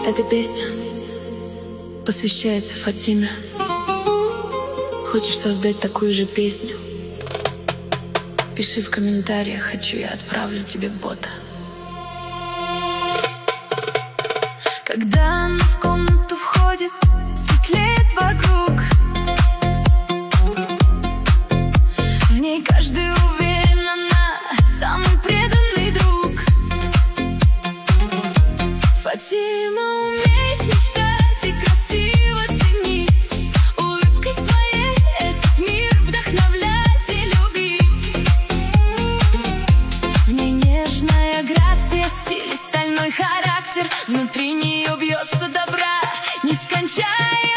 Эта песня посвящается Фатиме. Хочешь создать такую же песню? Пиши в комментариях «Хочу, я отправлю тебе бота». Когда она в комнату входит, светлеет вокруг. В ней каждый уверен, она самый преданный друг. Фатима умеет мечтать и красиво ценить, улыбкой своей этот мир вдохновлять и любить. В ней нежная грация, стиль и стальной характер, внутри нее бьется добра нескончаемый.